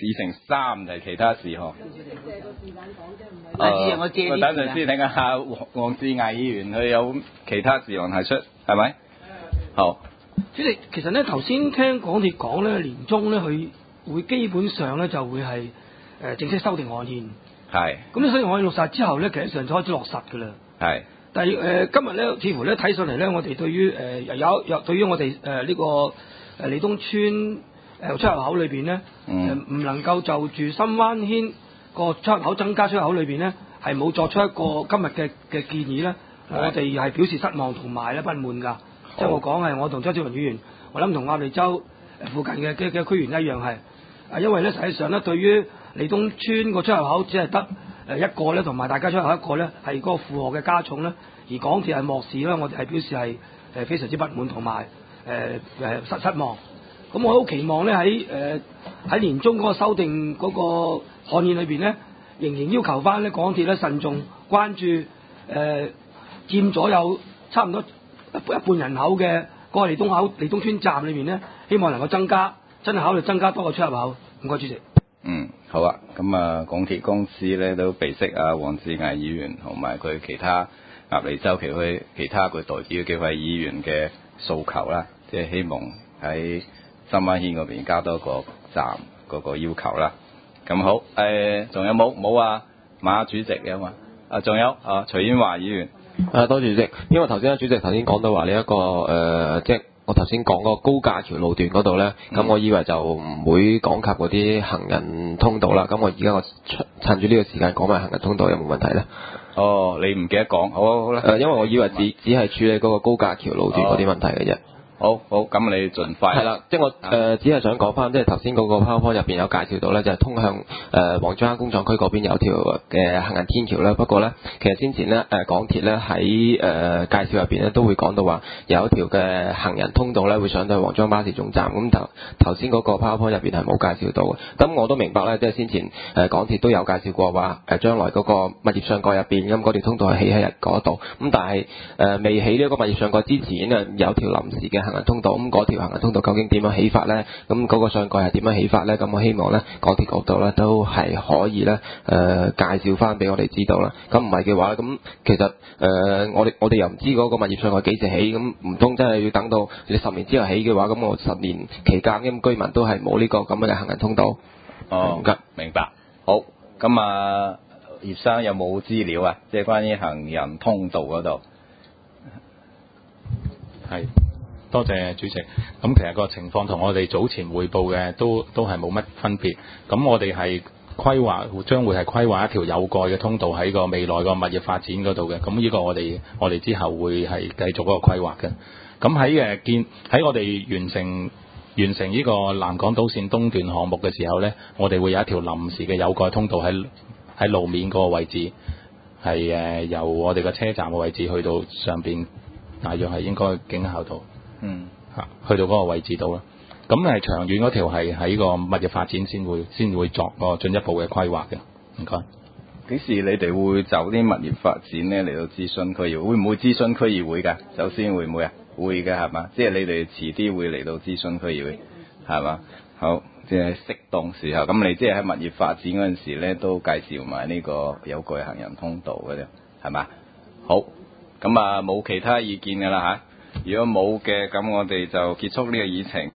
程3就係其他事項。 我借啲等陣先聽下黃志毅議員佢有其他事項提出，係咪？好。 主席，其實咧頭先聽港鐵講咧，年中咧佢會基本上咧就會係正式修訂岸憲。 係。 咁呢修訂岸憲落實之後咧，其實上就開始落實㗎啦。 係。 但係今日咧，似乎咧睇上嚟咧，我哋對於對於我哋呢個利東村出入口裏邊咧，唔能夠就住深灣軒個出入口增加出入口裏邊咧，係冇作出一個今日嘅建議咧，我哋係表示失望同埋咧不滿㗎。即係我講係我同周志榮議員，我諗同鴨脷洲附近嘅區員一樣係，因為咧實際上咧對於利東村個出入口只係得一個咧，同埋大家出入口一個咧係嗰個負荷嘅加重咧，而港鐵係漠視咧，我哋係表示係非常之不滿同埋失望。咁我好期望咧喺年中嗰個修訂嗰個案件裏邊咧，仍然要求翻咧港鐵咧慎重關注佔咗有差唔多一半人口嘅嗰個利東村站裏面咧，希望能夠真係考慮增加多個出入口。唔該，主席。 好啊。咁啊，港鐵公司咧都備悉啊黃志毅議員同埋佢其他鴨脷洲其他佢代表幾位議員嘅訴求啦，即係希望喺深灣軒嗰邊加多個站嗰個要求啦。咁好，仲有冇？冇啊，馬主席啊嘛。仲有徐英華議員。 多謝主席，因為頭先主席頭先講到話呢一個即係我頭先講嗰個高架橋路段嗰度咧，咁我以為就唔會講及嗰啲行人通道啦。咁我而家我趁住呢個時間講埋行人通道有冇問題咧？ 你唔記得講，好啦。 因為我以為只係處理嗰個高架橋路段嗰啲問題嘅啫。 好，咁你盡快。 係啦，即係我只係想講翻，即係頭先嗰個 PowerPoint 入邊有介紹到咧，就係通向黃竹坑工廠區嗰邊有條嘅行人天橋啦。不過咧，其實先前咧港鐵咧喺介紹入邊咧都會講到話有一條嘅行人通道咧會上到去黃竹坑巴士總站。咁頭先嗰個 PowerPoint 入邊係冇介紹到嘅。咁我都明白咧，即係先前港鐵都有介紹過話將來嗰個物業上蓋入邊咁嗰條通道係起喺嗰度。咁但係未起呢個物業上蓋之前啊，有條臨時嘅行人通道，咁嗰條行人通道究竟點樣起法咧？咁嗰個上蓋係點樣起法咧？咁我希望咧港鐵嗰度咧都係可以咧介紹翻俾我哋知道啦。咁唔係嘅話，咁其實我哋又唔知嗰個物業上蓋幾時起，咁唔通真係要等到你10年之後起嘅話，咁我10年期間咁居民都係冇呢個咁嘅行人通道。 明白。好，咁葉生有冇資料啊？即係關於行人通道嗰度。 係。多謝主席。咁其實個情況同我哋早前匯報嘅都係冇乜分別。咁我哋係將會係規劃一條有蓋嘅通道喺個未來個物業發展嗰度嘅。咁呢個我哋之後會係繼續嗰個規劃嘅。咁喺我哋完成呢個南港島線東段項目嘅時候呢，我哋會有一條臨時嘅有蓋通道喺路面嗰個位置，係由我哋個車站嘅位置去到上邊，大約係應該警校度。去到嗰個位置度啦。咁係長遠嗰條係喺個物業發展先會作個進一步嘅規劃嘅。唔該。 幾時你哋會就啲物業發展咧嚟到諮詢區議會？會唔會諮詢區議會㗎？首先會唔會啊？會嘅係嘛？即係你哋遲啲會嚟到諮詢區議會係嘛？好，即係適當時候。咁你即係喺物業發展嗰陣時咧，都介紹埋呢個有蓋行人通道嘅啫，係嘛？好，咁冇其他意見㗎啦嚇。如果冇嘅，咁我哋就結束呢個議程。